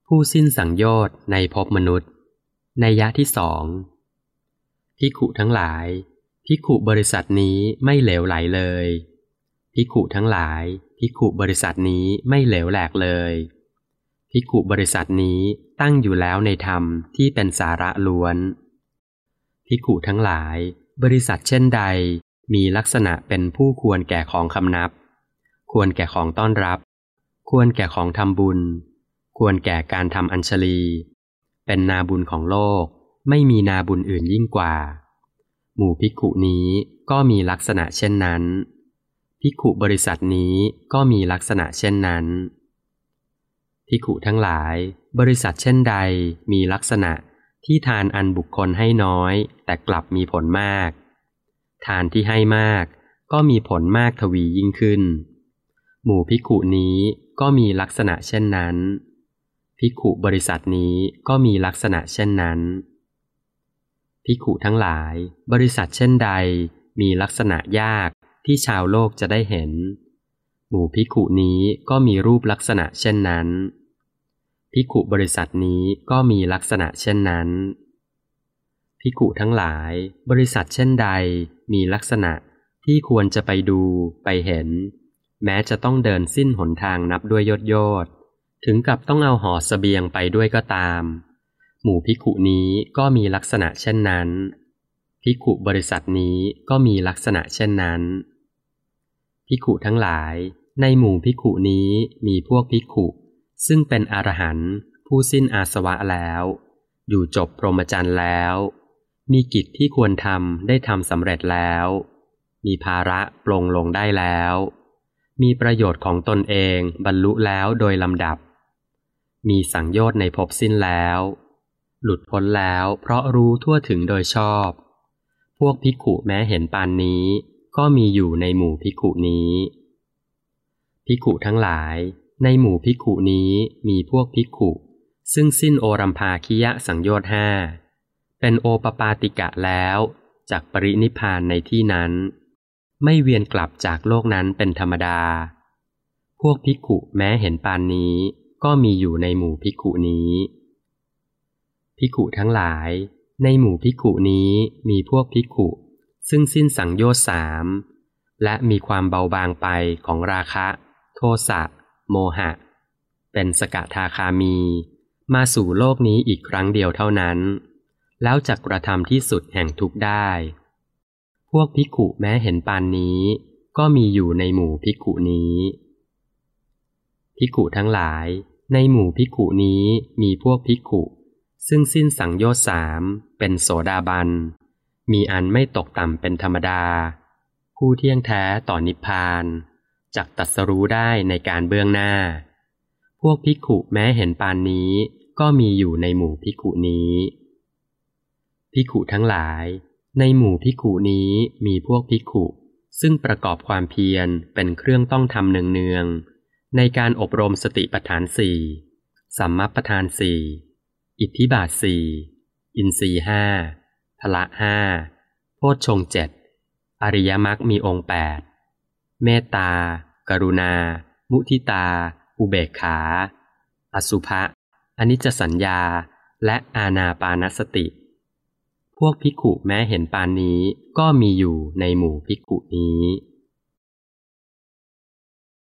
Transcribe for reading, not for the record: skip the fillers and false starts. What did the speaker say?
ผู้สิ้นสังโยชน์ในภพมนุษย์นัยยะที่สองภิกขุทั้งหลายภิกขุบริษัทนี้ไม่เหลวไหลเลยภิกขุทั้งหลายภิกขุบริษัทนี้ไม่เหลวแหลกเลยภิกขุบริษัทนี้ตั้งอยู่แล้วในธรรมที่เป็นสาระล้วนภิกขุทั้งหลายบริษัทเช่นใดมีลักษณะเป็นผู้ควรแก่ของคำนับควรแก่ของต้อนรับควรแก่ของทำบุญควรแก่การทำอัญชลีเป็นนาบุญของโลกไม่มีนาบุญอื่นยิ่งกว่าหมู่ภิกขุนี้ก็มีลักษณะเช่นนั้นภิกขุบริษัทนี้ก็มีลักษณะเช่นนั้นภิกขุทั้งหลายบริษัทเช่นใดมีลักษณะที่ทานอันบุคคลให้น้อยแต่กลับมีผลมากทานที่ให้มากก็มีผลมากทวียิ่งขึ้นหมู่ภิกขุนี้ก็มีลักษณะเช่นนั้นภิกขุบริษัทนี้ก็มีลักษณะเช่นนั้นภิกขุทั้งหลายบริษัทเช่นใดมีลักษณะยากที่ชาวโลกจะได้เห็นหมู่ภิกขุนี้ก็มีรูปลักษณะเช่นนั้นภิกขุบริษัทนี้ก็มีลักษณะเช่นนั้นภิกขุทั้งหลายบริษัทเช่นใดมีลักษณะที่ควรจะไปดูไปเห็นแม้จะต้องเดินสิ้นหนทางนับด้วยโยชน์ถึงกับต้องเอาห่อเสบียงไปด้วยก็ตามหมู่ภิกขุนี้ก็มีลักษณะเช่นนั้นภิกขุบริษัทนี้ก็มีลักษณะเช่นนั้นภิกขุทั้งหลายในหมู่ภิกขุนี้มีพวกภิกขุซึ่งเป็นอรหันต์ผู้สิ้นอาสวะแล้วอยู่จบพรหมจรรย์แล้วมีกิจที่ควรทำได้ทำสำเร็จแล้วมีภาระปลงลงได้แล้วมีประโยชน์ของตนเองบรรลุแล้วโดยลำดับมีสังโยชน์ในภพสิ้นแล้วหลุดพ้นแล้วเพราะรู้ทั่วถึงโดยชอบพวกภิกขุแม้เห็นปานนี้ก็มีอยู่ในหมู่ภิกขุนี้ภิกขุทั้งหลายในหมู่ภิกขุนี้มีพวกภิกขุซึ่งสิ้นโอรัมภาคิยสังโยชน์ห้าเป็นโอปปาติกะแล้วจากปรินิพพานในที่นั้นไม่เวียนกลับจากโลกนั้นเป็นธรรมดาพวกภิกขุแม้เห็นปานนี้ก็มีอยู่ในหมู่ภิกขุนี้ภิกขุทั้งหลายในหมู่ภิกขุนี้มีพวกภิกขุซึ่งสิ้นสังโยชน์สามและมีความเบาบางไปของราคะโทสะโมหะเป็นสกทาคามีมาสู่โลกนี้อีกครั้งเดียวเท่านั้นแล้วจักกระทำที่สุดแห่งทุกข์ได้พวกภิกขุแม้เห็นปานนี้ก็มีอยู่ในหมู่ภิกขุนี้ภิกขุทั้งหลายในหมู่ภิกขุนี้มีพวกภิกขุซึ่งสิ้นสังโยชน์สามเป็นโสดาบันมีอันไม่ตกต่ำเป็นธรรมดาผู้เที่ยงแท้ต่อนิพพานจักตรัสรู้ได้ในการเบื้องหน้าพวกภิกขุแม้เห็นปานนี้ก็มีอยู่ในหมู่ภิกขุนี้ภิกขุทั้งหลายในหมู่ภิกขุนี้มีพวกภิกขุซึ่งประกอบความเพียรเป็นเครื่องต้องทำเนืองๆในการอบรมสติปัฏฐานสี่สัมมัปปทานสี่อิทธิบาทสี่อินทรีย์ห้าพละห้าโพชฌงค์เจ็ดอริยมรรคมีองค์แปดเมตตากรุณามุทิตาอุเบกขาอสุภะอนิจจสัญญาและอานาปานสติพวกภิกขุแม้เห็นปานนี้ก็มีอยู่ในหมู่ภิกขุนี้